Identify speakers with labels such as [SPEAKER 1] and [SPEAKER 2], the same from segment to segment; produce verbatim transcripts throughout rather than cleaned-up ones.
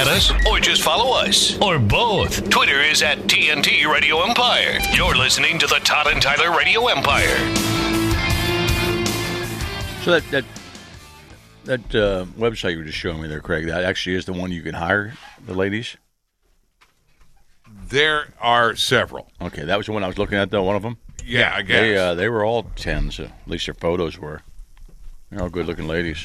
[SPEAKER 1] at us or just follow us or both. Twitter is at T N T Radio Empire. You're listening to the Todd and Tyler Radio Empire.
[SPEAKER 2] So that that that uh, website you were just showing me there, Craig, that actually is the one you can hire the ladies?
[SPEAKER 3] There are several.
[SPEAKER 2] Okay, that was the one I was looking at, though, one of them?
[SPEAKER 3] Yeah, I guess.
[SPEAKER 2] They, uh, they were all tens, uh, at least their photos were. They're all good-looking ladies.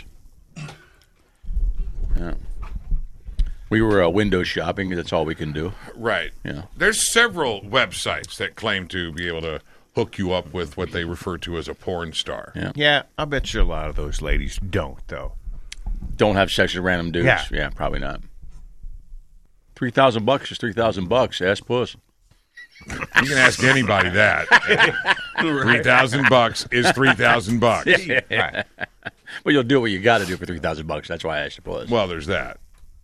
[SPEAKER 2] Yeah. We were uh, window shopping. That's all we can do.
[SPEAKER 3] Right.
[SPEAKER 2] Yeah.
[SPEAKER 3] There's several websites that claim to be able to hook you up with what they refer to as a porn star.
[SPEAKER 2] Yeah.
[SPEAKER 4] Yeah, I bet you a lot of those ladies don't, though.
[SPEAKER 2] Don't have sex with random dudes?
[SPEAKER 4] Yeah.
[SPEAKER 2] Yeah, probably not. Three thousand bucks is three thousand bucks. Ask puss.
[SPEAKER 3] You can ask anybody that. Three thousand bucks is three thousand bucks.
[SPEAKER 2] Yeah. Right. Well, you'll do what you got to do for three thousand bucks. That's why I asked the puss.
[SPEAKER 3] Well, there's that.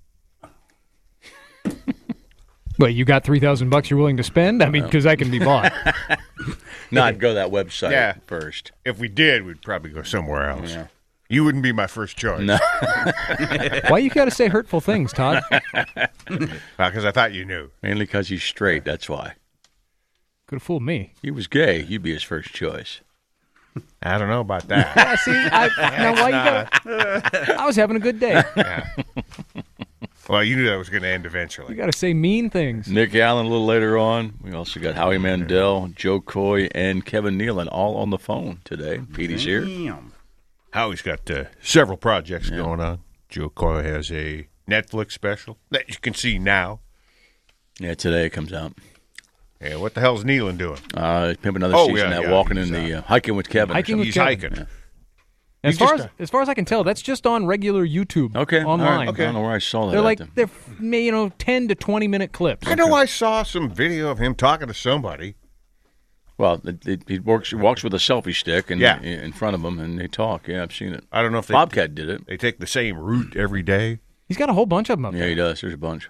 [SPEAKER 5] Wait, you got three thousand bucks you're willing to spend? I mean, because I can be bought.
[SPEAKER 2] No, I'd go to that website
[SPEAKER 4] Yeah.
[SPEAKER 2] first.
[SPEAKER 4] If we did, we'd probably go somewhere else.
[SPEAKER 2] Yeah.
[SPEAKER 4] You wouldn't be my first choice.
[SPEAKER 2] No.
[SPEAKER 5] Why you got to say hurtful things, Todd?
[SPEAKER 4] Because I thought you knew.
[SPEAKER 2] Mainly because he's straight. That's why.
[SPEAKER 5] Could have fooled me.
[SPEAKER 2] He was gay. You'd be his first choice.
[SPEAKER 4] I don't know about that.
[SPEAKER 5] Yeah, see, I, now why you got? I was having a good day.
[SPEAKER 4] Yeah. Well, you knew that was going to end eventually.
[SPEAKER 5] You got to say mean things.
[SPEAKER 2] Nick Allen a little later on. We also got Howie Mandel, Joe Coy, and Kevin Nealon all on the phone today. Petey's here.
[SPEAKER 4] Howie's got uh, several projects yeah. going on. Joe Coy has a Netflix special that you can see now.
[SPEAKER 2] Yeah, today it comes out.
[SPEAKER 4] Yeah, what the hell's Nealon doing?
[SPEAKER 2] Uh, pimp another
[SPEAKER 4] oh,
[SPEAKER 2] season
[SPEAKER 4] yeah,
[SPEAKER 2] that
[SPEAKER 4] yeah,
[SPEAKER 2] walking in the uh, hiking with Kevin.
[SPEAKER 5] Hiking with
[SPEAKER 4] he's
[SPEAKER 5] Kevin.
[SPEAKER 4] hiking.
[SPEAKER 2] Yeah.
[SPEAKER 5] As
[SPEAKER 4] You
[SPEAKER 5] far
[SPEAKER 4] just,
[SPEAKER 5] as as far as I can tell, that's just on regular YouTube.
[SPEAKER 2] Okay,
[SPEAKER 5] online.
[SPEAKER 2] All right. Okay. I don't know where I saw that.
[SPEAKER 5] They're like
[SPEAKER 2] then.
[SPEAKER 5] they're you know ten to twenty minute clips.
[SPEAKER 4] I know I saw some video of him talking to somebody.
[SPEAKER 2] Well, it, it, he works he walks with a selfie stick and
[SPEAKER 4] Yeah.
[SPEAKER 2] in front of him, and they talk. Yeah, I've seen it.
[SPEAKER 4] I don't know if they,
[SPEAKER 2] Bobcat did it.
[SPEAKER 4] They take the same route every day.
[SPEAKER 5] He's got a whole bunch of them up
[SPEAKER 2] Yeah,
[SPEAKER 5] there.
[SPEAKER 2] he does. There's a bunch.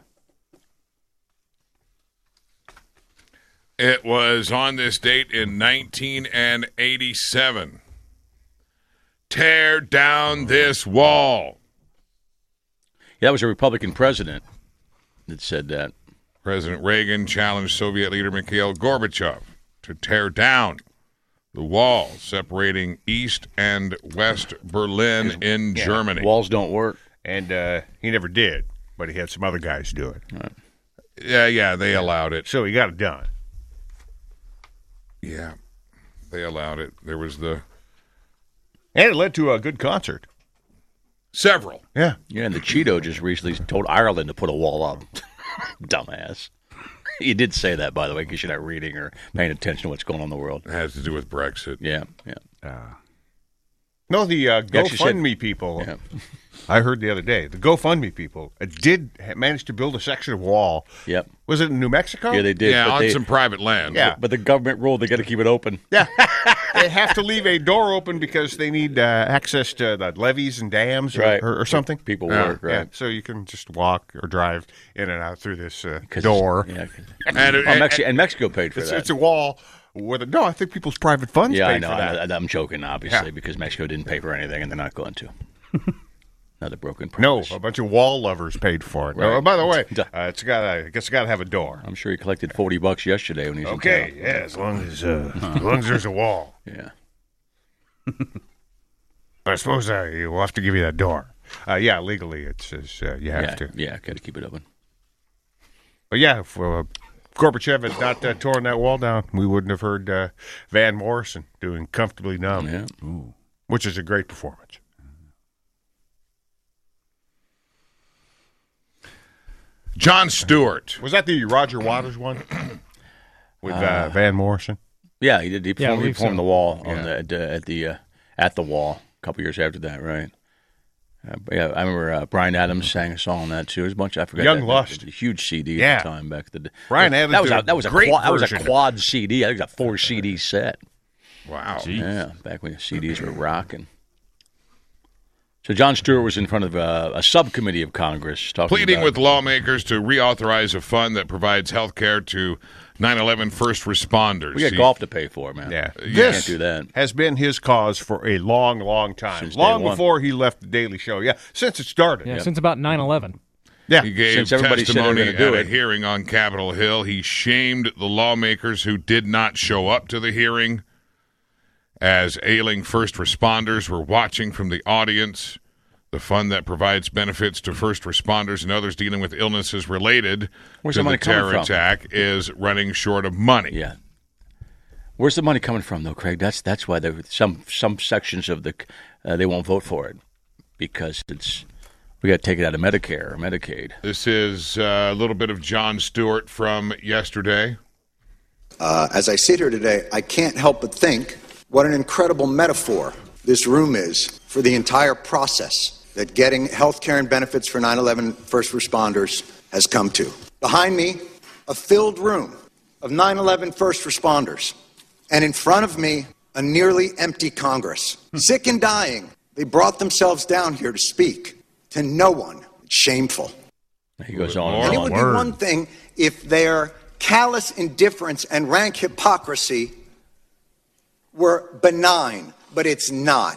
[SPEAKER 3] It was on this date in nineteen eighty-seven. Tear down this wall.
[SPEAKER 2] Yeah, that was a Republican president that said that.
[SPEAKER 3] President Reagan challenged Soviet leader Mikhail Gorbachev to tear down the wall separating East and West Berlin in
[SPEAKER 4] yeah,
[SPEAKER 3] Germany.
[SPEAKER 2] Walls don't work.
[SPEAKER 4] And uh, he never did, but he had some other guys do it.
[SPEAKER 2] Right.
[SPEAKER 3] Yeah, yeah, they allowed it.
[SPEAKER 4] So he got it done.
[SPEAKER 3] Yeah, they allowed it. There was the...
[SPEAKER 4] And it led to a good concert.
[SPEAKER 3] Several.
[SPEAKER 4] Yeah.
[SPEAKER 2] Yeah, and the Cheeto just recently told Ireland to put a wall up. Dumbass. He did say that, by the way, because you're not reading or paying attention to what's going on in the world.
[SPEAKER 3] It has to do with Brexit.
[SPEAKER 2] Yeah, yeah.
[SPEAKER 4] Uh, no, the uh, GoFundMe
[SPEAKER 2] said,
[SPEAKER 4] people,
[SPEAKER 2] yeah.
[SPEAKER 4] I heard the other day, the GoFundMe people uh, did ha- manage to build a section of wall.
[SPEAKER 2] Yep.
[SPEAKER 4] Was it in New Mexico?
[SPEAKER 2] Yeah, they did.
[SPEAKER 3] Yeah, on
[SPEAKER 2] they,
[SPEAKER 3] some private land.
[SPEAKER 4] Yeah.
[SPEAKER 2] But the government ruled they got to keep it open.
[SPEAKER 4] Yeah. They have to leave a door open because they need uh, access to the levees and dams or,
[SPEAKER 2] right.
[SPEAKER 4] or, or something.
[SPEAKER 2] People
[SPEAKER 3] Yeah.
[SPEAKER 2] work, right.
[SPEAKER 4] Yeah, so you can just walk or drive in and out through this uh, door.
[SPEAKER 2] Yeah.
[SPEAKER 3] And, it,
[SPEAKER 2] Oh, Mexi- and Mexico paid for
[SPEAKER 4] It's,
[SPEAKER 2] that.
[SPEAKER 4] it's a wall with a, no, I think people's private funds
[SPEAKER 2] yeah,
[SPEAKER 4] paid
[SPEAKER 2] I know.
[SPEAKER 4] for that.
[SPEAKER 2] I know. I'm joking, obviously,
[SPEAKER 4] Yeah.
[SPEAKER 2] because Mexico didn't pay for anything, and they're not going to. Another broken
[SPEAKER 4] No,
[SPEAKER 2] promise.
[SPEAKER 4] a bunch of wall lovers paid for it.
[SPEAKER 2] Right.
[SPEAKER 4] Oh, by the way, uh, it's got. I guess it's got to have a door.
[SPEAKER 2] I'm sure he collected forty bucks yesterday when he was
[SPEAKER 4] Okay,
[SPEAKER 2] in
[SPEAKER 4] yeah, as long as uh, as long as there's a wall.
[SPEAKER 2] town. Yeah.
[SPEAKER 4] I suppose uh, we'll have to give you that door. Uh, yeah, legally it says uh, you have
[SPEAKER 2] Yeah,
[SPEAKER 4] to.
[SPEAKER 2] yeah, got to keep it open.
[SPEAKER 4] But yeah, if uh, Gorbachev had not uh, torn that wall down, we wouldn't have heard uh, Van Morrison doing "Comfortably Numb,"
[SPEAKER 2] Yeah.
[SPEAKER 4] which is a great performance.
[SPEAKER 3] Jon Stewart.
[SPEAKER 4] Was that the Roger Waters one with uh, Van Morrison?
[SPEAKER 2] Yeah, he did. He
[SPEAKER 5] Yeah, I
[SPEAKER 2] performed, he
[SPEAKER 5] believe
[SPEAKER 2] performed
[SPEAKER 5] so.
[SPEAKER 2] the wall on
[SPEAKER 4] Yeah.
[SPEAKER 2] the, at the at the uh, at the wall a couple years after that, right? Uh, yeah, I remember uh, Brian Adams sang a song on that too. There's a bunch. I forgot.
[SPEAKER 4] Young
[SPEAKER 2] that,
[SPEAKER 4] Lust.
[SPEAKER 2] that, a huge C D
[SPEAKER 4] Yeah.
[SPEAKER 2] at the time back in the day.
[SPEAKER 4] Brian
[SPEAKER 2] that,
[SPEAKER 4] Adams
[SPEAKER 2] That was
[SPEAKER 4] did
[SPEAKER 2] a,
[SPEAKER 4] a
[SPEAKER 2] that was a
[SPEAKER 4] great
[SPEAKER 2] quad, that was a
[SPEAKER 4] version.
[SPEAKER 2] quad C D. I think it was a four C D set.
[SPEAKER 3] Wow.
[SPEAKER 2] Yeah, back when the C Ds were rocking. So Jon Stewart was in front of uh, a subcommittee of Congress talking
[SPEAKER 3] Pleading
[SPEAKER 2] about,
[SPEAKER 3] with lawmakers to reauthorize a fund that provides health care to nine eleven first responders.
[SPEAKER 2] We got
[SPEAKER 3] He-
[SPEAKER 2] golf to pay for, man.
[SPEAKER 4] Yeah,
[SPEAKER 2] You
[SPEAKER 4] this
[SPEAKER 2] can't do that.
[SPEAKER 4] has been his cause for a long, long time.
[SPEAKER 2] Since day
[SPEAKER 4] long
[SPEAKER 2] one.
[SPEAKER 4] before he left the Daily Show. Yeah, since it started.
[SPEAKER 5] Yeah, since about nine eleven.
[SPEAKER 4] Yeah.
[SPEAKER 3] He gave
[SPEAKER 2] Since everybody said they were
[SPEAKER 3] testimony
[SPEAKER 2] gonna do
[SPEAKER 3] at a
[SPEAKER 2] it.
[SPEAKER 3] hearing on Capitol Hill. He shamed the lawmakers who did not show up to the hearing as ailing first responders were watching from the audience. The fund that provides benefits to first responders and others dealing with illnesses related
[SPEAKER 2] Where's
[SPEAKER 3] to
[SPEAKER 2] the money
[SPEAKER 3] the
[SPEAKER 2] coming
[SPEAKER 3] terror
[SPEAKER 2] from?
[SPEAKER 3] attack is running short of money.
[SPEAKER 2] Yeah. Where's the money coming from, though, Craig? That's that's why there some some sections of the uh, they won't vote for it because it's we got to take it out of Medicare or Medicaid.
[SPEAKER 3] This is uh, a little bit of Jon Stewart from yesterday.
[SPEAKER 6] Uh, as I sit here today, I can't help but think what an incredible metaphor this room is for the entire process that getting health care and benefits for nine eleven first responders has come to. Behind me, a filled room of nine eleven first responders. And in front of me, a nearly empty Congress. Sick and dying, they brought themselves down here to speak to no one. It's shameful.
[SPEAKER 2] He goes on
[SPEAKER 6] And
[SPEAKER 2] and
[SPEAKER 6] it
[SPEAKER 2] on.
[SPEAKER 6] would be one thing if their callous indifference and rank hypocrisy were benign, but it's not.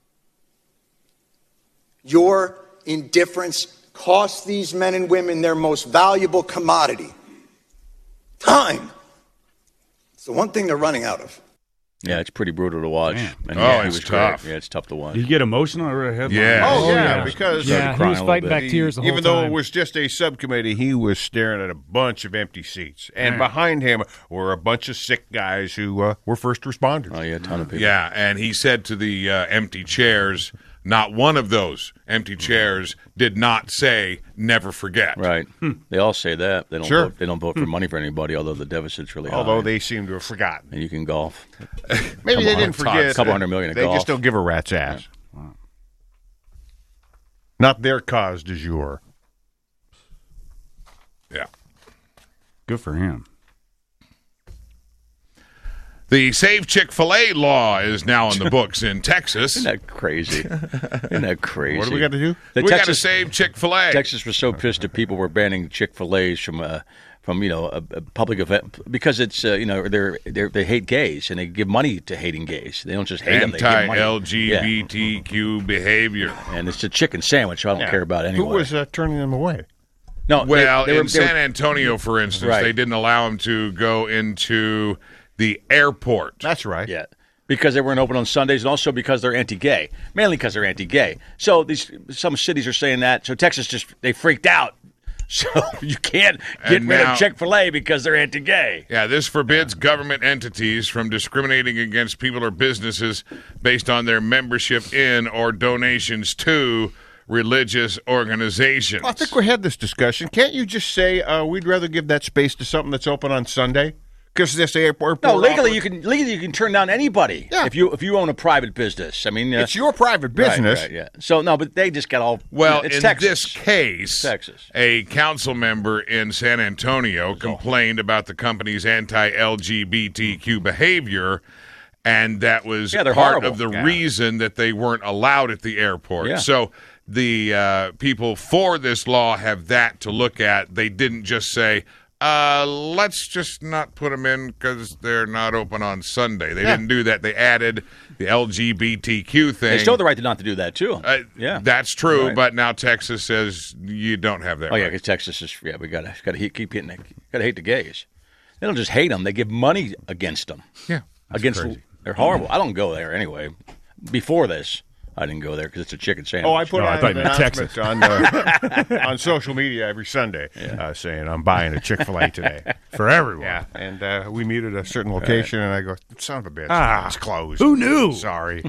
[SPEAKER 6] Your indifference costs these men and women their most valuable commodity, time. It's the one thing they're running out of.
[SPEAKER 2] Yeah, it's pretty brutal to watch.
[SPEAKER 7] Man.
[SPEAKER 2] And
[SPEAKER 3] Oh,
[SPEAKER 2] yeah, he
[SPEAKER 3] it's
[SPEAKER 2] was great.
[SPEAKER 3] tough.
[SPEAKER 2] Yeah, it's tough to watch.
[SPEAKER 7] Did you get emotional or a headline?
[SPEAKER 3] Yeah.
[SPEAKER 4] Oh,
[SPEAKER 5] Oh,
[SPEAKER 4] yeah,
[SPEAKER 5] yeah.
[SPEAKER 4] because
[SPEAKER 5] Yeah, he
[SPEAKER 2] crying
[SPEAKER 5] was
[SPEAKER 2] a little
[SPEAKER 5] fighting
[SPEAKER 2] bit.
[SPEAKER 5] back tears the whole
[SPEAKER 4] even though
[SPEAKER 5] time.
[SPEAKER 4] it was just a subcommittee, he was staring at a bunch of empty seats. And
[SPEAKER 7] Man.
[SPEAKER 4] behind him were a bunch of sick guys who uh, were first responders.
[SPEAKER 2] Oh, yeah, a ton of people.
[SPEAKER 3] Yeah, and he said to the uh, empty chairs, not one of those empty chairs did not say "never forget."
[SPEAKER 2] Right. They all say that. They don't
[SPEAKER 4] Sure.
[SPEAKER 2] vote, they don't vote for money for anybody, although the deficit's really
[SPEAKER 4] Although
[SPEAKER 2] high.
[SPEAKER 4] they seem to have forgotten.
[SPEAKER 2] And you can golf.
[SPEAKER 4] Maybe they didn't
[SPEAKER 3] Todd,
[SPEAKER 4] forget.
[SPEAKER 2] a couple hundred million at
[SPEAKER 4] They
[SPEAKER 2] golf.
[SPEAKER 4] just don't give a rat's ass. Not their cause du jour.
[SPEAKER 3] Yeah.
[SPEAKER 7] Good for him.
[SPEAKER 3] The Save Chick-fil-A law is now in the books in Texas.
[SPEAKER 2] Isn't that crazy? Isn't that crazy?
[SPEAKER 4] What do we got to do?
[SPEAKER 2] The
[SPEAKER 3] we got to
[SPEAKER 2] Texas,
[SPEAKER 3] save Chick-fil-A.
[SPEAKER 2] Texas was so pissed that people were banning Chick-fil-A's from uh, from you know a, a public event because it's uh, you know they're, they're they hate gays and they give money to hating gays. They don't just hate them; they give money.
[SPEAKER 3] Anti-L G B T Q behavior.
[SPEAKER 2] Yeah. And it's a chicken sandwich. So I don't
[SPEAKER 4] Yeah.
[SPEAKER 2] care about anyway.
[SPEAKER 4] Who was uh, turning them away?
[SPEAKER 2] no? they-
[SPEAKER 3] Well,
[SPEAKER 2] they, were,
[SPEAKER 3] in
[SPEAKER 2] they were-
[SPEAKER 3] San Antonio, for instance,
[SPEAKER 2] Right.
[SPEAKER 3] they didn't allow him to go into the airport.
[SPEAKER 4] That's right.
[SPEAKER 2] Yeah, because they weren't open on Sundays, and also because they're anti-gay. Mainly because they're anti-gay. So these some cities are saying that. So Texas just they freaked out. So you can't get
[SPEAKER 3] And
[SPEAKER 2] rid
[SPEAKER 3] now-
[SPEAKER 2] of Chick-fil-A because they're anti-gay.
[SPEAKER 3] Yeah, this forbids government entities from discriminating against people or businesses based on their membership in or donations to religious organizations.
[SPEAKER 4] I think we had this discussion. Can't you just say uh, we'd rather give that space to something that's open on Sunday? Because this airport.
[SPEAKER 2] No, legally you can legally you can turn down anybody
[SPEAKER 4] Yeah.
[SPEAKER 2] if you if you own a private business. I mean, uh,
[SPEAKER 4] It's your private
[SPEAKER 2] right,
[SPEAKER 4] business.
[SPEAKER 2] right, yeah. So no, but they just got all
[SPEAKER 3] Well,
[SPEAKER 2] It's
[SPEAKER 3] in
[SPEAKER 2] Texas.
[SPEAKER 3] this case,
[SPEAKER 2] Texas.
[SPEAKER 3] a council member in San Antonio complained about the company's anti-L G B T Q behavior, and that was
[SPEAKER 2] Yeah, they're
[SPEAKER 3] part
[SPEAKER 2] horrible.
[SPEAKER 3] of the
[SPEAKER 2] Yeah.
[SPEAKER 3] reason that they weren't allowed at the airport.
[SPEAKER 2] Yeah.
[SPEAKER 3] So the uh, people for this law have that to look at. They didn't just say, uh, let's just not put them in because they're not open on Sunday. They
[SPEAKER 2] Yeah.
[SPEAKER 3] didn't do that. They added the L G B T Q thing.
[SPEAKER 2] They still have the right to not to do that too.
[SPEAKER 3] Uh,
[SPEAKER 2] yeah,
[SPEAKER 3] that's true,
[SPEAKER 2] Right.
[SPEAKER 3] but now Texas says you don't have that.
[SPEAKER 2] Oh yeah,
[SPEAKER 3] right.
[SPEAKER 2] because Texas is yeah. We gotta gotta he- keep getting gotta hate the gays. They don't just hate them; they give money against them.
[SPEAKER 3] Yeah,
[SPEAKER 2] against
[SPEAKER 4] crazy.
[SPEAKER 2] they're horrible. I don't go there anyway. Before this, I didn't go there because it's a chicken sandwich.
[SPEAKER 4] Oh, I put
[SPEAKER 7] No, I
[SPEAKER 4] out
[SPEAKER 7] thought
[SPEAKER 4] an
[SPEAKER 7] you meant
[SPEAKER 4] announcement on, uh, on social media every Sunday uh, saying I'm buying a Chick-fil-A today.
[SPEAKER 7] For everyone.
[SPEAKER 4] Yeah, and uh, we meet at a certain location, and I go, son of a bitch,
[SPEAKER 7] Ah,
[SPEAKER 4] it's closed.
[SPEAKER 7] who knew?
[SPEAKER 4] Sorry.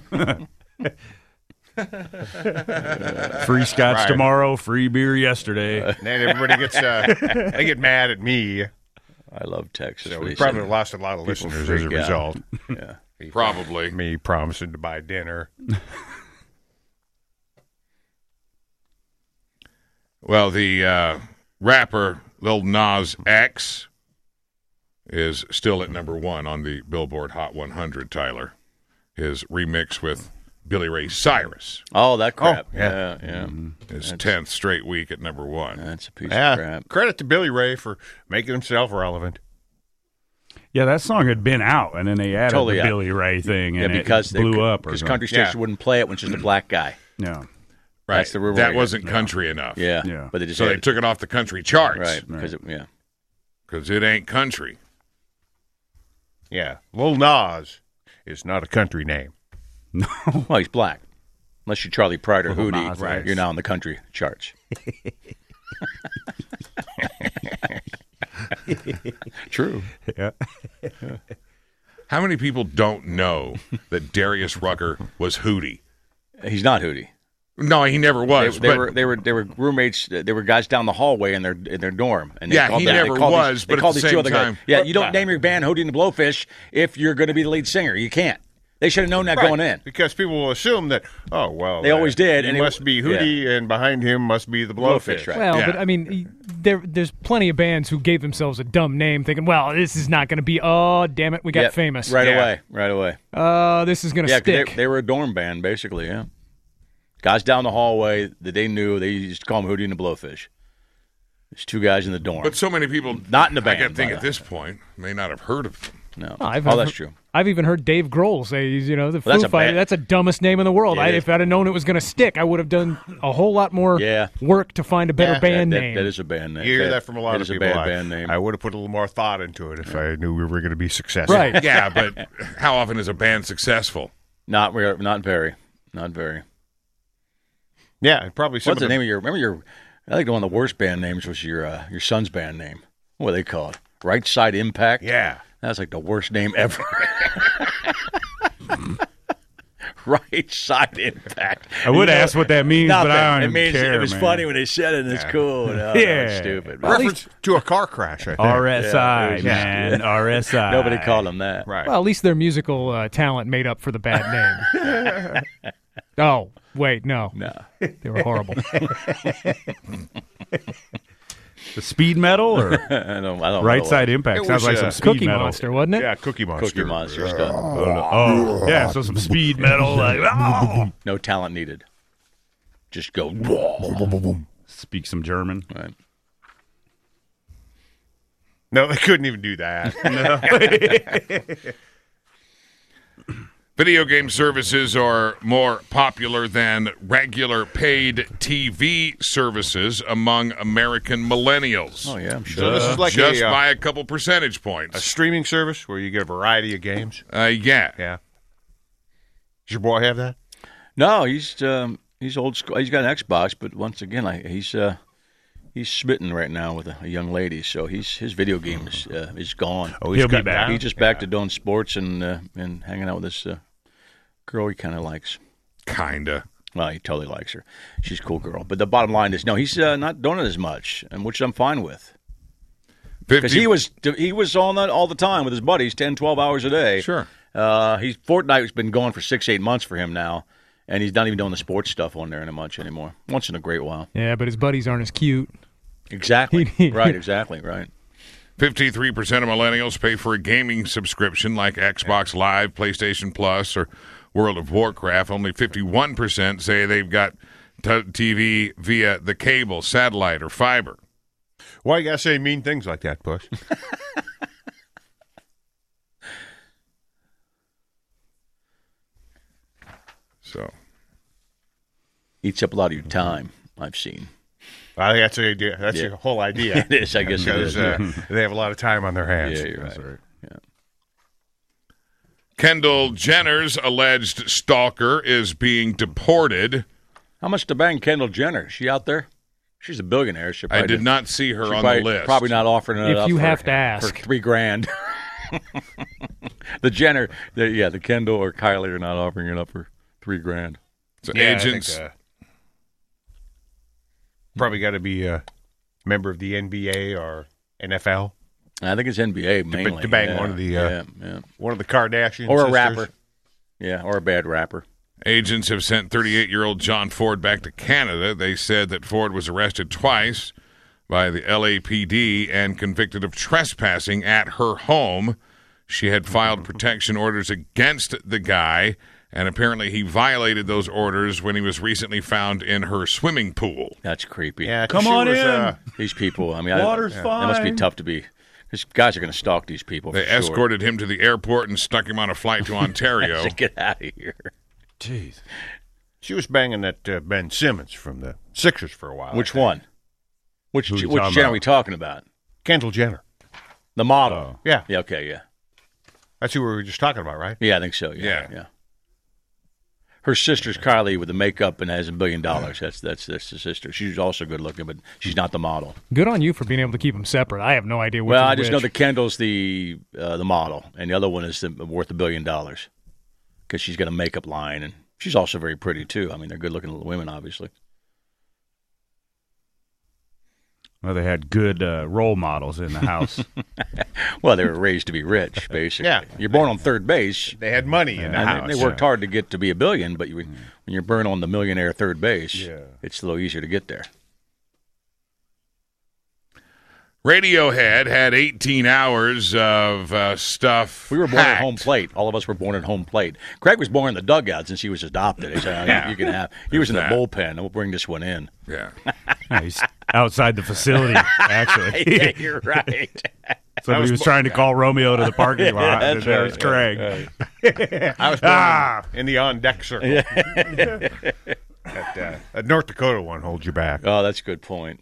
[SPEAKER 7] Free scotch
[SPEAKER 4] Right.
[SPEAKER 7] tomorrow, free beer yesterday.
[SPEAKER 4] And then everybody gets, uh, they get mad at me.
[SPEAKER 2] I love Texas.
[SPEAKER 4] So
[SPEAKER 2] What
[SPEAKER 4] we
[SPEAKER 2] he
[SPEAKER 4] probably
[SPEAKER 2] said.
[SPEAKER 4] lost a lot of
[SPEAKER 2] People
[SPEAKER 4] listeners as a
[SPEAKER 2] freak out.
[SPEAKER 4] result.
[SPEAKER 2] Yeah.
[SPEAKER 3] probably.
[SPEAKER 4] Me promising to buy dinner.
[SPEAKER 3] Well, the uh, rapper Lil Nas X is still at number one on the Billboard Hot one hundred, Tyler. His remix with Billy Ray Cyrus,
[SPEAKER 2] Oh, that crap.
[SPEAKER 4] Oh,
[SPEAKER 2] yeah,
[SPEAKER 4] yeah.
[SPEAKER 2] yeah.
[SPEAKER 3] his tenth straight week at number one.
[SPEAKER 2] That's a piece of
[SPEAKER 4] Yeah,
[SPEAKER 2] crap.
[SPEAKER 4] credit to Billy Ray for making himself relevant.
[SPEAKER 7] Yeah, that song had been out, and then they added
[SPEAKER 2] Totally
[SPEAKER 7] the
[SPEAKER 2] out.
[SPEAKER 7] Billy Ray thing,
[SPEAKER 2] Yeah,
[SPEAKER 7] and
[SPEAKER 2] because
[SPEAKER 7] it blew
[SPEAKER 2] they,
[SPEAKER 7] up. or
[SPEAKER 2] because
[SPEAKER 7] something.
[SPEAKER 2] country stations
[SPEAKER 4] Yeah.
[SPEAKER 2] wouldn't play it when it's just a black guy.
[SPEAKER 7] Yeah.
[SPEAKER 3] Right.
[SPEAKER 2] That's the rumor.
[SPEAKER 3] That
[SPEAKER 2] I got.
[SPEAKER 3] wasn't country enough.
[SPEAKER 2] Yeah.
[SPEAKER 7] Yeah.
[SPEAKER 2] But they just
[SPEAKER 3] So
[SPEAKER 2] had
[SPEAKER 3] they took it off the country charts.
[SPEAKER 2] right because yeah.
[SPEAKER 3] Because it ain't country.
[SPEAKER 4] Yeah. Lil Nas is not a country name.
[SPEAKER 2] Well, he's black. Unless you're Charlie Pride or
[SPEAKER 7] Little
[SPEAKER 2] Hootie,
[SPEAKER 7] Nas X.
[SPEAKER 2] you're now in the country charts. True.
[SPEAKER 7] Yeah.
[SPEAKER 3] How many people don't know that Darius Rucker was Hootie?
[SPEAKER 2] He's not Hootie.
[SPEAKER 3] No, he never
[SPEAKER 2] They,
[SPEAKER 3] was.
[SPEAKER 2] they
[SPEAKER 3] but
[SPEAKER 2] were they were they were roommates. They were guys down the hallway in their in their dorm. And they
[SPEAKER 3] Yeah,
[SPEAKER 2] called
[SPEAKER 3] he
[SPEAKER 2] them- they
[SPEAKER 3] never
[SPEAKER 2] called
[SPEAKER 3] was,
[SPEAKER 2] These,
[SPEAKER 3] but
[SPEAKER 2] they
[SPEAKER 3] at
[SPEAKER 2] called
[SPEAKER 3] the
[SPEAKER 2] these two
[SPEAKER 3] same
[SPEAKER 2] other
[SPEAKER 3] time-
[SPEAKER 2] guys. Yeah, you don't name your band Hootie and the Blowfish if you're going to be the lead singer. You can't. They should have known that
[SPEAKER 4] Right,
[SPEAKER 2] going in.
[SPEAKER 4] because people will assume that, oh, well.
[SPEAKER 2] They always did,
[SPEAKER 4] He
[SPEAKER 2] and it-
[SPEAKER 4] must be Hootie, and behind him must be the Blowfish.
[SPEAKER 2] Blowfish, right.
[SPEAKER 5] Well,
[SPEAKER 3] Yeah.
[SPEAKER 5] but I mean, y- there there's plenty of bands who gave themselves a dumb name, thinking, "Well, this is not going to be. Oh, damn it, we got
[SPEAKER 2] Yeah,
[SPEAKER 5] famous.
[SPEAKER 2] right
[SPEAKER 4] Yeah.
[SPEAKER 2] away. Right away.
[SPEAKER 5] Uh, this is going to
[SPEAKER 2] Yeah, 'cause they,
[SPEAKER 5] stick."
[SPEAKER 2] they were a dorm band basically. Yeah, guys down the hallway that they knew. They used to call them Hootie and the Blowfish. There's two guys in the dorm.
[SPEAKER 3] But so many people,
[SPEAKER 2] Not in the
[SPEAKER 3] I
[SPEAKER 2] band,
[SPEAKER 3] can think
[SPEAKER 2] by
[SPEAKER 3] at
[SPEAKER 2] the way.
[SPEAKER 3] this point, may not have heard of them.
[SPEAKER 2] no,
[SPEAKER 5] Oh, I've
[SPEAKER 2] oh,
[SPEAKER 5] heard-
[SPEAKER 2] that's true.
[SPEAKER 5] I've even heard Dave Grohl say, you know, the
[SPEAKER 2] Well, that's
[SPEAKER 5] Foo
[SPEAKER 2] a
[SPEAKER 5] Fighter.
[SPEAKER 2] bad-
[SPEAKER 5] That's the dumbest name in the world.
[SPEAKER 2] Yeah,
[SPEAKER 5] I,
[SPEAKER 2] it is.
[SPEAKER 5] if I'd have known it was going to stick, I would have done a whole lot more
[SPEAKER 2] Yeah.
[SPEAKER 5] work to find a better
[SPEAKER 4] Yeah,
[SPEAKER 5] band
[SPEAKER 2] that,
[SPEAKER 5] name.
[SPEAKER 2] that is a band name.
[SPEAKER 4] You hear that from a lot
[SPEAKER 2] that
[SPEAKER 4] of
[SPEAKER 2] is
[SPEAKER 4] people.
[SPEAKER 2] a bad
[SPEAKER 4] I,
[SPEAKER 2] band name.
[SPEAKER 4] I would have put a little more thought into it if I knew we were going to be successful.
[SPEAKER 5] Right.
[SPEAKER 3] Yeah, but how often is a band successful?
[SPEAKER 2] Not re- not very. Not very.
[SPEAKER 4] Yeah, and probably some
[SPEAKER 2] What's the
[SPEAKER 4] of the,
[SPEAKER 2] name of your? Remember your? I think one of the worst band names was your uh, your son's band name. What do they call it? Right Side Impact.
[SPEAKER 4] Yeah.
[SPEAKER 2] That's like the worst name ever. Right Side Impact.
[SPEAKER 7] I would
[SPEAKER 2] You know,
[SPEAKER 7] ask what that means,
[SPEAKER 2] nothing.
[SPEAKER 7] but I don't
[SPEAKER 2] it
[SPEAKER 7] even
[SPEAKER 2] means
[SPEAKER 7] care,
[SPEAKER 2] It was
[SPEAKER 7] man.
[SPEAKER 2] funny when they said it, and it's cool. No,
[SPEAKER 7] Yeah.
[SPEAKER 2] yeah, stupid. But
[SPEAKER 4] reference to a car crash, I think.
[SPEAKER 7] R S I,
[SPEAKER 2] Yeah,
[SPEAKER 7] man. R S I.
[SPEAKER 2] nobody called him that.
[SPEAKER 4] Right.
[SPEAKER 5] Well, at least their musical uh, talent made up for the bad name. Oh, wait, no.
[SPEAKER 2] No.
[SPEAKER 5] They were horrible.
[SPEAKER 7] The speed metal or
[SPEAKER 2] I don't. I don't
[SPEAKER 7] right
[SPEAKER 2] know.
[SPEAKER 7] side impact
[SPEAKER 4] It
[SPEAKER 7] sounds
[SPEAKER 4] was,
[SPEAKER 7] like
[SPEAKER 4] uh,
[SPEAKER 7] some speed
[SPEAKER 5] Cookie
[SPEAKER 7] metal.
[SPEAKER 5] Monster, wasn't it?
[SPEAKER 4] Yeah, Cookie Monster.
[SPEAKER 2] Cookie Monster stuff.
[SPEAKER 7] Oh, yeah, so some speed metal. Like, oh.
[SPEAKER 2] No talent needed. Just go.
[SPEAKER 7] Speak some German.
[SPEAKER 2] Right.
[SPEAKER 4] No, they couldn't even do that.
[SPEAKER 3] Video game services are more popular than regular paid T V services among American millennials.
[SPEAKER 2] Oh yeah, I'm sure.
[SPEAKER 4] So this is like
[SPEAKER 3] Just
[SPEAKER 4] a, uh,
[SPEAKER 3] by a couple percentage
[SPEAKER 4] a
[SPEAKER 3] points.
[SPEAKER 4] streaming service where you get a variety of games.
[SPEAKER 3] Uh, yeah.
[SPEAKER 4] Yeah. Does your boy have that?
[SPEAKER 2] No, he's um, he's old school. He's got an Xbox, but once again, like he's uh, he's smitten right now with a, a young lady. So he's his video game is uh, is gone.
[SPEAKER 4] Oh,
[SPEAKER 7] He'll be
[SPEAKER 4] cut
[SPEAKER 7] back.
[SPEAKER 4] down?
[SPEAKER 2] He's just back to doing sports and uh, and hanging out with this uh, girl he kind of likes.
[SPEAKER 3] Kinda.
[SPEAKER 2] Well, he totally likes her. She's a cool girl. But the bottom line is, no, he's uh, not doing it as much, and which I'm fine with. Because
[SPEAKER 3] fifty
[SPEAKER 2] he was he was on that all the time with his buddies, ten, twelve hours a day.
[SPEAKER 3] Sure.
[SPEAKER 2] Uh, he's Fortnite's been going for six, eight months for him now, and he's not even doing the sports stuff on there in a much anymore. Once in a great while.
[SPEAKER 5] Yeah, but his buddies aren't as cute.
[SPEAKER 2] Exactly. right. Exactly. Right.
[SPEAKER 3] fifty-three percent of millennials pay for a gaming subscription like Xbox Live, PlayStation Plus, or World of Warcraft. Only fifty-one percent say they've got t- T V via the cable, satellite, or fiber.
[SPEAKER 4] Why you gotta say mean things like that, Bush?
[SPEAKER 3] So
[SPEAKER 2] Eats up a lot of your time, I've seen.
[SPEAKER 4] I think that's the idea. That's
[SPEAKER 2] Yeah.
[SPEAKER 4] the whole idea.
[SPEAKER 2] It is, I guess it
[SPEAKER 4] Because
[SPEAKER 2] is.
[SPEAKER 4] uh, they have a lot of time on their hands.
[SPEAKER 2] Yeah, you're right. Yeah.
[SPEAKER 3] Kendall Jenner's alleged stalker is being deported.
[SPEAKER 2] How much to bang Kendall Jenner? Is she out there? She's a billionaire. She
[SPEAKER 3] I
[SPEAKER 2] probably
[SPEAKER 3] did not see her
[SPEAKER 2] she
[SPEAKER 3] on
[SPEAKER 2] probably,
[SPEAKER 3] the list.
[SPEAKER 2] Probably not offering it
[SPEAKER 5] If
[SPEAKER 2] up
[SPEAKER 5] you
[SPEAKER 2] for-
[SPEAKER 5] have to ask.
[SPEAKER 2] for three grand. the Jenner, the, yeah, the Kendall or Kylie are not offering it up for three grand.
[SPEAKER 3] So
[SPEAKER 4] Yeah, I
[SPEAKER 3] agents.
[SPEAKER 4] think, uh, probably got to be a member of the N B A or N F L.
[SPEAKER 2] I think it's N B A mainly.
[SPEAKER 4] to bang
[SPEAKER 2] yeah,
[SPEAKER 4] one of the, uh,
[SPEAKER 2] yeah, yeah.
[SPEAKER 4] One of the Kardashians.
[SPEAKER 2] or a
[SPEAKER 4] sisters.
[SPEAKER 2] rapper. Yeah, or a bad rapper.
[SPEAKER 3] Agents have sent thirty-eight-year-old John Ford back to Canada. They said that Ford was arrested twice by the L A P D and convicted of trespassing at her home. She had filed protection orders against the guy, and apparently he violated those orders when he was recently found in her swimming pool.
[SPEAKER 2] That's creepy.
[SPEAKER 4] Yeah,
[SPEAKER 7] Come
[SPEAKER 4] she
[SPEAKER 7] on
[SPEAKER 4] was,
[SPEAKER 7] in.
[SPEAKER 4] Uh,
[SPEAKER 2] These people, I mean, I,
[SPEAKER 7] Water's
[SPEAKER 2] yeah, It must be
[SPEAKER 7] fine.
[SPEAKER 2] tough to be. These guys are going to stalk these people.
[SPEAKER 3] They
[SPEAKER 2] for sure.
[SPEAKER 3] escorted him to the airport and stuck him on a flight to Ontario.
[SPEAKER 2] Get out of here.
[SPEAKER 7] Jeez.
[SPEAKER 4] She was banging that uh, Ben Simmons from the Sixers for a while.
[SPEAKER 2] Which one? Which
[SPEAKER 7] Who you
[SPEAKER 2] which
[SPEAKER 7] talking
[SPEAKER 2] Jenner
[SPEAKER 7] about?
[SPEAKER 2] are we talking about?
[SPEAKER 4] Kendall Jenner.
[SPEAKER 2] The model.
[SPEAKER 7] Oh.
[SPEAKER 4] Yeah.
[SPEAKER 2] Yeah. Okay. Yeah.
[SPEAKER 4] That's who we were just talking about, right?
[SPEAKER 2] Yeah, I think so. Yeah.
[SPEAKER 3] Yeah.
[SPEAKER 2] Yeah. Her sister's Kylie with the makeup and has a billion dollars. That's that's that's the sister. She's also good looking, but she's not the model.
[SPEAKER 5] Good on you for being able to keep them separate. I have no idea which
[SPEAKER 2] Well,
[SPEAKER 5] is
[SPEAKER 2] I just know
[SPEAKER 5] which.
[SPEAKER 2] that Kendall's the uh, the model, and the other one is the, worth a billion dollars because she's got a makeup line, and she's also very pretty too. I mean, they're good looking women, obviously.
[SPEAKER 7] Well, they had good uh, role models in the house.
[SPEAKER 2] Well, they were raised to be rich, basically.
[SPEAKER 4] Yeah.
[SPEAKER 2] You're born on third base.
[SPEAKER 4] They had money in the
[SPEAKER 2] And
[SPEAKER 4] house.
[SPEAKER 2] they worked hard to get to be a billion, but you, when you're born on the millionaire third base,
[SPEAKER 4] Yeah.
[SPEAKER 2] it's a little easier to get there.
[SPEAKER 3] Radiohead had eighteen hours of uh, stuff.
[SPEAKER 2] We were born
[SPEAKER 3] hacked.
[SPEAKER 2] at home plate. All of us were born at home plate. Craig was born in the dugout since he was adopted. He said,
[SPEAKER 3] Yeah.
[SPEAKER 2] "You can have." He was in the
[SPEAKER 3] that.
[SPEAKER 2] bullpen. We'll bring this one in.
[SPEAKER 3] Yeah.
[SPEAKER 7] He's outside the facility, actually.
[SPEAKER 2] Yeah, you're right.
[SPEAKER 7] Somebody was, trying to call Romeo to the parking lot,
[SPEAKER 2] that's
[SPEAKER 7] and there's
[SPEAKER 2] right.
[SPEAKER 7] Craig.
[SPEAKER 4] I was born
[SPEAKER 7] Ah.
[SPEAKER 4] in the on-deck circle. that, uh, that North Dakota one holds you back.
[SPEAKER 2] Oh, that's a good point.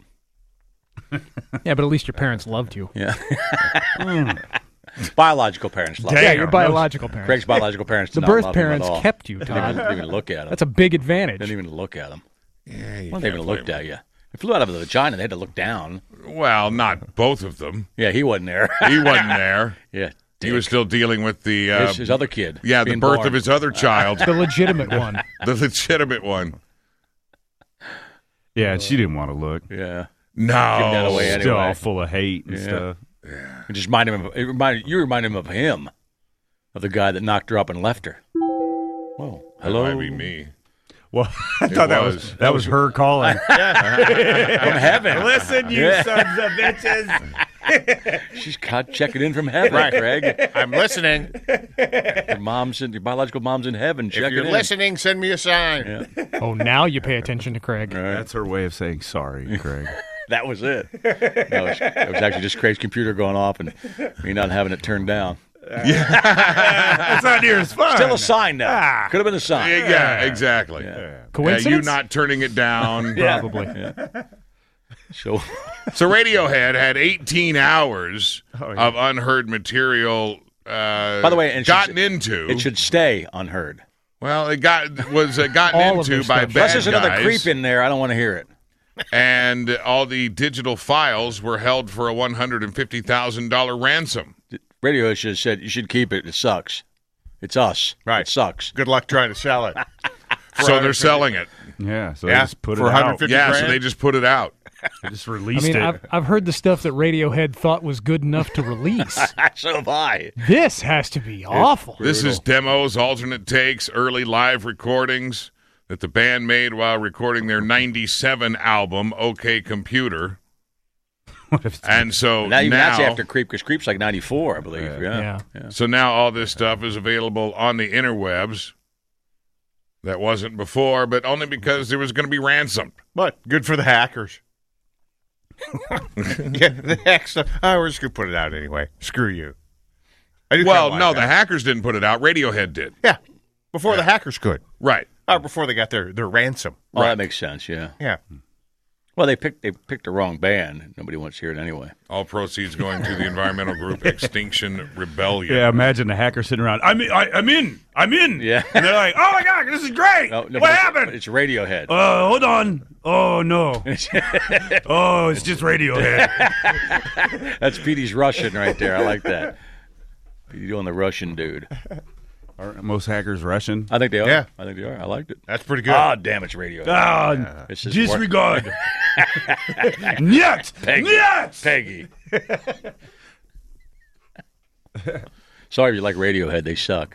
[SPEAKER 5] Yeah, but at least your parents loved you.
[SPEAKER 2] Yeah. Biological parents love
[SPEAKER 5] Yeah,
[SPEAKER 2] him.
[SPEAKER 5] your biological parents.
[SPEAKER 2] Craig's biological parents.
[SPEAKER 5] the
[SPEAKER 2] did not
[SPEAKER 5] birth
[SPEAKER 2] love him at
[SPEAKER 5] parents
[SPEAKER 2] all.
[SPEAKER 5] kept you,
[SPEAKER 2] Didn't even,
[SPEAKER 5] Todd.
[SPEAKER 2] didn't even look at him.
[SPEAKER 5] That's a big advantage.
[SPEAKER 2] Didn't even look at him.
[SPEAKER 3] Yeah, you
[SPEAKER 2] Well, they
[SPEAKER 3] can't
[SPEAKER 2] even looked
[SPEAKER 3] blame
[SPEAKER 2] at you. It flew out of the vagina. They had to look down.
[SPEAKER 3] them. Well, not both of them.
[SPEAKER 2] Yeah, he wasn't there.
[SPEAKER 3] He wasn't there.
[SPEAKER 2] Yeah,
[SPEAKER 3] He was still dealing with the uh,
[SPEAKER 2] his, his other kid.
[SPEAKER 3] yeah, the
[SPEAKER 2] being
[SPEAKER 3] birth
[SPEAKER 2] born.
[SPEAKER 3] of his other child,
[SPEAKER 5] The legitimate one.
[SPEAKER 3] the legitimate one.
[SPEAKER 7] Yeah, and she didn't want to look.
[SPEAKER 2] Yeah,
[SPEAKER 3] No,
[SPEAKER 2] that away anyway.
[SPEAKER 7] Still all full of hate and
[SPEAKER 2] Yeah.
[SPEAKER 7] stuff.
[SPEAKER 2] it just reminded him. Of, it reminded you remind him of him, of the guy that knocked her up and left her. Whoa,
[SPEAKER 3] that
[SPEAKER 2] hello,
[SPEAKER 3] might be me.
[SPEAKER 7] Well, I thought that was,
[SPEAKER 3] was.
[SPEAKER 7] that was her calling.
[SPEAKER 2] from heaven.
[SPEAKER 7] Listen, you
[SPEAKER 2] Yeah.
[SPEAKER 7] sons of bitches.
[SPEAKER 2] She's caught checking in from heaven,
[SPEAKER 4] Right.
[SPEAKER 2] Craig.
[SPEAKER 4] I'm listening.
[SPEAKER 2] Your mom's in your biological mom's in heaven.
[SPEAKER 4] If
[SPEAKER 2] checking
[SPEAKER 4] you're
[SPEAKER 2] in.
[SPEAKER 4] listening, send me a sign.
[SPEAKER 2] Yeah.
[SPEAKER 5] Oh, now you pay attention to Craig.
[SPEAKER 7] That's her way of saying sorry, Craig.
[SPEAKER 2] That was it. That was, that was actually just Craig's computer going off and me not having it turned down.
[SPEAKER 7] That's not near as fun.
[SPEAKER 2] Still a sign now.
[SPEAKER 7] Ah.
[SPEAKER 2] Could have been a sign.
[SPEAKER 3] Yeah, yeah, exactly.
[SPEAKER 2] Yeah.
[SPEAKER 3] Yeah,
[SPEAKER 5] Coincidence?
[SPEAKER 3] you not turning it down.
[SPEAKER 5] Probably.
[SPEAKER 2] So
[SPEAKER 3] So Radiohead had eighteen hours
[SPEAKER 7] Oh, yeah.
[SPEAKER 3] of unheard material. Uh,
[SPEAKER 2] By the way, and it
[SPEAKER 3] gotten
[SPEAKER 2] should-
[SPEAKER 3] into.
[SPEAKER 2] it should stay unheard.
[SPEAKER 3] well, it got was uh, gotten
[SPEAKER 5] All of
[SPEAKER 3] into
[SPEAKER 5] their
[SPEAKER 3] by
[SPEAKER 5] stuff.
[SPEAKER 3] bad
[SPEAKER 2] Unless there's another
[SPEAKER 3] guys,
[SPEAKER 2] creep in there, I don't want to hear it.
[SPEAKER 3] and all the digital files were held for a one hundred and fifty thousand dollar ransom.
[SPEAKER 2] Radio should have said you should keep it. It sucks. It's us.
[SPEAKER 4] Right.
[SPEAKER 2] It sucks.
[SPEAKER 4] Good luck trying to sell it.
[SPEAKER 3] So they're selling it.
[SPEAKER 7] Yeah, so
[SPEAKER 4] Yeah,
[SPEAKER 7] they just put
[SPEAKER 4] for
[SPEAKER 7] it out.
[SPEAKER 4] one hundred fifty
[SPEAKER 3] Yeah, so
[SPEAKER 4] grand?
[SPEAKER 3] they just put it out.
[SPEAKER 7] They just
[SPEAKER 5] I
[SPEAKER 7] released
[SPEAKER 5] mean,
[SPEAKER 7] it.
[SPEAKER 5] I've, I've heard the stuff that Radiohead thought was good enough to release.
[SPEAKER 2] So have I.
[SPEAKER 5] This has to be awful.
[SPEAKER 3] This is demos, alternate takes, early live recordings that the band made while recording their ninety-seven album, OK Computer.
[SPEAKER 7] What if-
[SPEAKER 3] And so
[SPEAKER 2] Now, even
[SPEAKER 3] now,
[SPEAKER 2] that's after Creep, because Creep's like ninety-four, I believe. Yeah.
[SPEAKER 5] Yeah.
[SPEAKER 3] so now all this stuff is available on the interwebs. That wasn't before, but only because there was going to be ransomed.
[SPEAKER 4] But good for the hackers. yeah, the hacks. Oh, we're just going to put it out anyway. Screw you. I do
[SPEAKER 3] Well,
[SPEAKER 4] kinda like
[SPEAKER 3] no,
[SPEAKER 4] that.
[SPEAKER 3] the hackers didn't put it out. Radiohead did.
[SPEAKER 4] Yeah, before the hackers could.
[SPEAKER 3] Right.
[SPEAKER 4] Uh, before they got their, their ransom.
[SPEAKER 2] Oh, that makes sense, yeah.
[SPEAKER 4] Yeah.
[SPEAKER 2] Well, they picked they picked the wrong band. Nobody wants to hear it anyway.
[SPEAKER 3] All proceeds going to the environmental group Extinction Rebellion.
[SPEAKER 7] yeah, imagine the hacker sitting around. I'm in, I, I'm in. I'm in.
[SPEAKER 2] Yeah.
[SPEAKER 7] And they're like, oh my God, this is great.
[SPEAKER 2] No, no,
[SPEAKER 7] what
[SPEAKER 2] but it's-
[SPEAKER 7] happened?
[SPEAKER 2] It's Radiohead.
[SPEAKER 7] Uh, hold on. Oh, no. oh, it's just Radiohead.
[SPEAKER 2] That's Petey's Russian right there. I like that. Petey doing the Russian dude.
[SPEAKER 7] Aren't most hackers Russian?
[SPEAKER 2] I think they are.
[SPEAKER 4] Yeah.
[SPEAKER 2] I think they are. I liked it.
[SPEAKER 4] That's pretty good.
[SPEAKER 2] Ah, damn, it's Radiohead.
[SPEAKER 7] Ah,
[SPEAKER 2] It's just
[SPEAKER 7] disregard. Niet.
[SPEAKER 2] Peggy.
[SPEAKER 7] Niet.
[SPEAKER 2] Peggy. Sorry if you like Radiohead. They suck.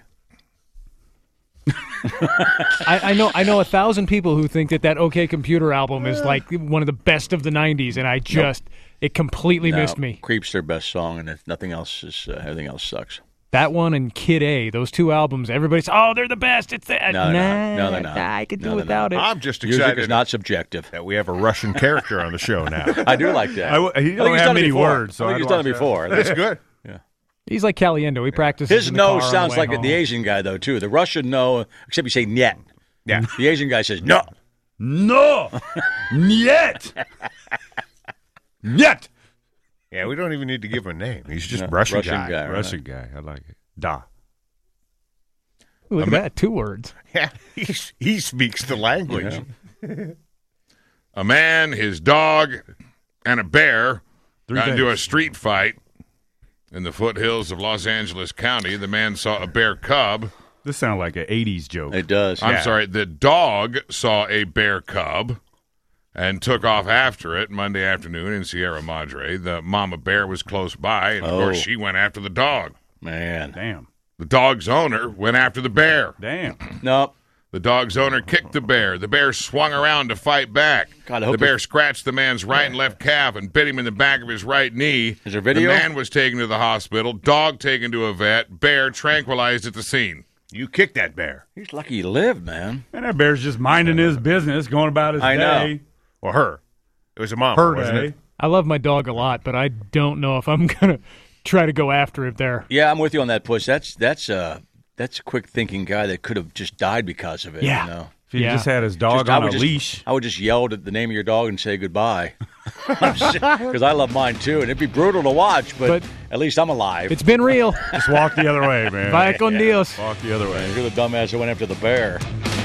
[SPEAKER 5] I, I know I know a thousand people who think that that OK Computer album is like one of the best of the nineties, and I just it completely
[SPEAKER 2] No,
[SPEAKER 5] missed me.
[SPEAKER 2] Creep's their best song, and if nothing else is, uh, everything else sucks.
[SPEAKER 5] That one and Kid A, those two albums, everybody's oh they're the best. It's the
[SPEAKER 2] No, they're
[SPEAKER 5] nah,
[SPEAKER 2] not. No, they're not.
[SPEAKER 5] I could do
[SPEAKER 2] No, they're
[SPEAKER 5] without it.
[SPEAKER 4] I'm just
[SPEAKER 2] Music
[SPEAKER 4] excited
[SPEAKER 2] is not subjective.
[SPEAKER 4] that we have a Russian character on the show now.
[SPEAKER 2] I do like that.
[SPEAKER 7] I w- he
[SPEAKER 2] I think
[SPEAKER 7] don't
[SPEAKER 2] he's
[SPEAKER 7] have
[SPEAKER 2] done it
[SPEAKER 7] many
[SPEAKER 2] before.
[SPEAKER 7] words, so
[SPEAKER 2] I think
[SPEAKER 7] I'd
[SPEAKER 2] he's done it
[SPEAKER 7] watch that.
[SPEAKER 2] before.
[SPEAKER 4] That's good.
[SPEAKER 5] He's like Caliendo. He practices.
[SPEAKER 2] His
[SPEAKER 5] in the
[SPEAKER 2] no
[SPEAKER 5] car on the
[SPEAKER 2] sounds
[SPEAKER 5] way
[SPEAKER 2] like
[SPEAKER 5] home.
[SPEAKER 2] the Asian guy though too. The Russian no, except you say "niet."
[SPEAKER 4] Yeah.
[SPEAKER 2] The Asian guy says, no.
[SPEAKER 7] No. Yet. Yet.
[SPEAKER 4] Yeah, we don't even need to give him a name. He's just
[SPEAKER 2] No,
[SPEAKER 4] Russian,
[SPEAKER 2] Russian
[SPEAKER 4] guy.
[SPEAKER 2] guy. Right.
[SPEAKER 4] Russian guy. I like it. Da.
[SPEAKER 5] Ooh, look at that, two words.
[SPEAKER 4] Yeah, he, he speaks the language.
[SPEAKER 3] A man, his dog, and a bear
[SPEAKER 7] Three
[SPEAKER 3] got into
[SPEAKER 7] days.
[SPEAKER 3] a street fight in the foothills of Los Angeles County. The man saw a bear cub.
[SPEAKER 7] This sounds like an eighties joke.
[SPEAKER 2] It does.
[SPEAKER 3] I'm
[SPEAKER 4] Yeah.
[SPEAKER 3] sorry, the dog saw a bear cub and took off after it Monday afternoon in Sierra Madre. The mama bear was close by, and of
[SPEAKER 2] Oh.
[SPEAKER 3] course she went after the dog.
[SPEAKER 2] Man.
[SPEAKER 7] Damn.
[SPEAKER 3] The dog's owner went after the bear.
[SPEAKER 7] Damn.
[SPEAKER 2] No.
[SPEAKER 3] The dog's owner kicked the bear. The bear swung around to fight back.
[SPEAKER 2] God, I
[SPEAKER 3] the
[SPEAKER 2] hope
[SPEAKER 3] bear
[SPEAKER 2] it-
[SPEAKER 3] scratched the man's right and left calf and bit him in the back of his right knee.
[SPEAKER 2] Is there video?
[SPEAKER 3] The man was taken to the hospital. Dog taken to a vet. Bear tranquilized at the scene.
[SPEAKER 4] You kicked that bear.
[SPEAKER 2] He's lucky he lived, man.
[SPEAKER 7] And that bear's just minding his business, going about his
[SPEAKER 2] I know.
[SPEAKER 7] day.
[SPEAKER 4] Or her. It was a mom,
[SPEAKER 7] Her
[SPEAKER 4] wasn't
[SPEAKER 7] day.
[SPEAKER 4] it?
[SPEAKER 5] I love my dog a lot, but I don't know if I'm going to try to go after it there.
[SPEAKER 2] Yeah, I'm with you on that, Push. That's that's uh that's a quick thinking guy that could have just died because of it.
[SPEAKER 5] Yeah.
[SPEAKER 2] You know?
[SPEAKER 7] If he
[SPEAKER 5] Yeah.
[SPEAKER 7] just had his dog
[SPEAKER 2] Just- I
[SPEAKER 7] on a
[SPEAKER 2] would just-
[SPEAKER 7] leash.
[SPEAKER 2] I would just yell at the name of your dog and say goodbye. Because I love mine too, and it'd be brutal to watch, but,
[SPEAKER 5] But-
[SPEAKER 2] at least I'm alive.
[SPEAKER 5] It's been real.
[SPEAKER 7] Just walk the other way, man.
[SPEAKER 5] Vaya con Dios.
[SPEAKER 7] Walk the other way.
[SPEAKER 2] You're the dumbass that went after the bear.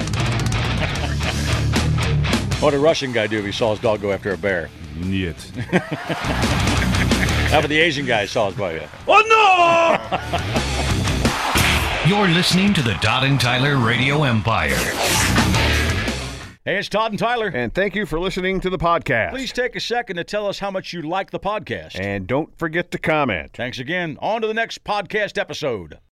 [SPEAKER 2] What would a Russian guy do if he saw his dog go after a bear?
[SPEAKER 7] Yet.
[SPEAKER 2] How about the Asian guy saw his dog?
[SPEAKER 7] Oh, no!
[SPEAKER 1] You're listening to the Todd and Tyler Radio Empire.
[SPEAKER 2] Hey, it's Todd and Tyler.
[SPEAKER 8] And thank you for listening to the podcast.
[SPEAKER 2] Please take a second to tell us how much you like the podcast.
[SPEAKER 8] And don't forget to comment.
[SPEAKER 2] Thanks again. On to the next podcast episode.